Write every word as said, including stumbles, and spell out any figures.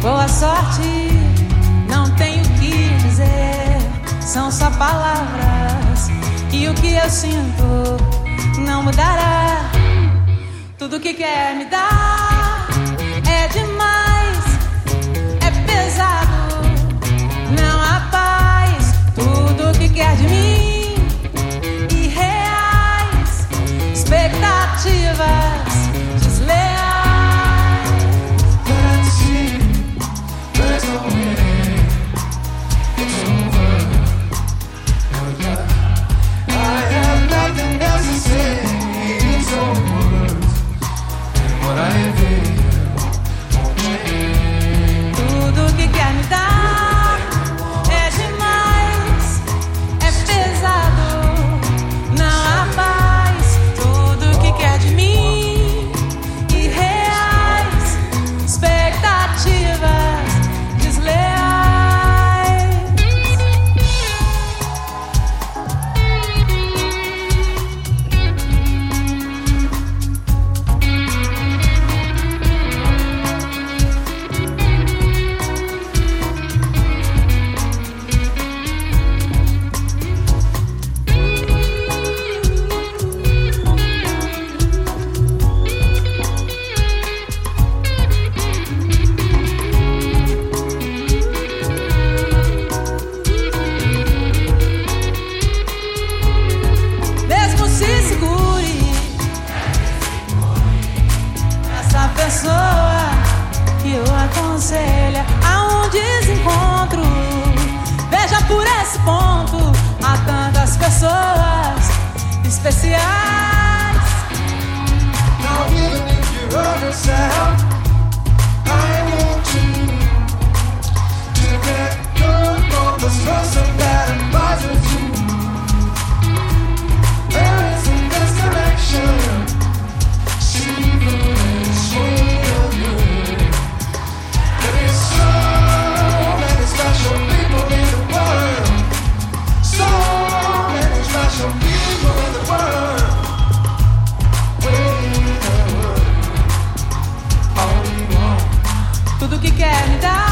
Boa sorte, não tenho o que dizer, são só palavras, e o que eu sinto não mudará. Tudo que quer me dar é demais, é pesado, não há paz. Tudo que quer de mim, irreais, expectativas desleais. Tudo que quer me dar é demais, é pesado, não há paz. Tudo que quer de mim, irreais, expectativas desleais. Pessoa que o aconselha a um desencontro. Veja por esse ponto, há tantas pessoas especiais. Now even if you hurt yourself, I want you to let go of this person that advises you. There is a destination. Tudo que quer me dar